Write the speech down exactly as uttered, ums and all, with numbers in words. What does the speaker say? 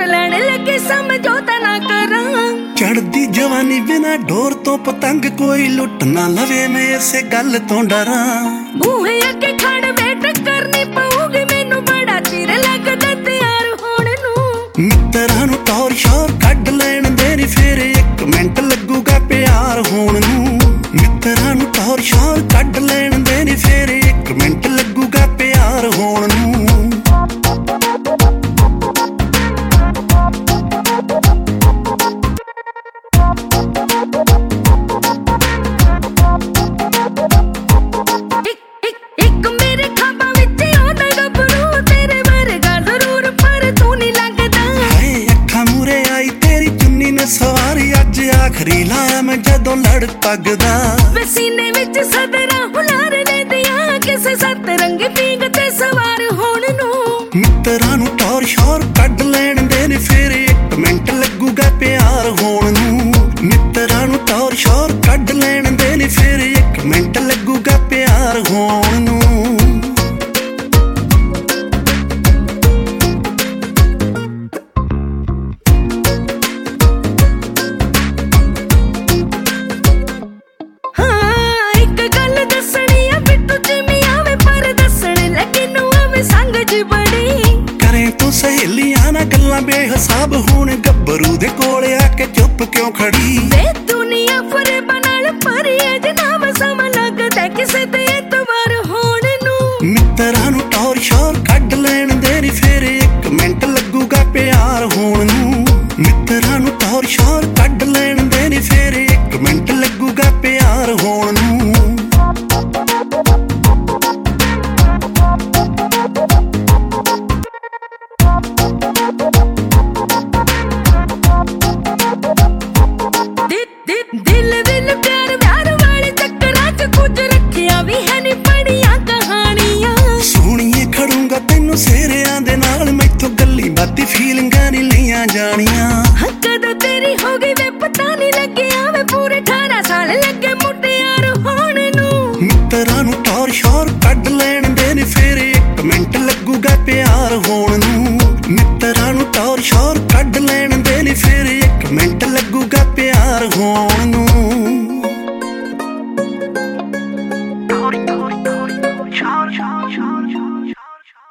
लैण लगे समझौता ना करा। चढ़दी जवानी बिना डोर तो पतंग कोई लुट ना लवे, मैं इसे गल तो डरा। बूहे अगे खड़ वेट करनी पऊगी, मैनू बड़ा चिर लगदा तैयार होण नूं। मित्तरां नूं टौर शौर कढ लैण दे नी, फिर एक मिंट लगूगा प्यार होण नूं। मित्तरां नूं टौर शौर कढ लैण दे नी, फिर एक मिंट लगूगा प्यार होण नूं। सवारी अज आखरी लाया मैं जदों लड़ पगदा, वे सीने विच सदरा हुलार ले दिया, किसे सतरंग पींग ते सवार होण नूं। मित्तरां नूं टौर शौर कढ लैण दे नी, फिर एक मिंट लगूगा प्यार होण नूं। मित्तरां नूं टौर शौर कढ लैण दे नी, फिर एक मिंट लगूगा प्यार होण नूं। सहेलियां ना गल्लां बेहिसाब, हुण गब्बरू दे कोल आके चुप क्यों खड़ी। वे दुनिया फरेबा नाल भरी है जनाब, समा लगदा किसे ते एतवार होण नूं। मित्तरां नूं टौर शौर कढ लैण दे नी, फिर एक मिंट लगूगा प्यार होण नूं। मित्तरां नूं टौर शौर कढ लैण दे नी, फिर एक मिंट लगूगा प्यार होण नूं। सेरियां दे नाल मैथों गल्ली बाती फीलिंगां नी लियां जानियां। कदों तेरी हो गई वे पता नहीं लग्गिया, वे पूरे अठारह साल लगे मुटियार होण नूं। मित्तरां नूं टौर शौर कढ